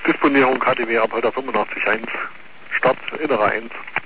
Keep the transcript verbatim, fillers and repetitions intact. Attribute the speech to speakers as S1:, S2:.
S1: Disponierung K D W Abhalter fünfundachtzig eins, Start, innere eins.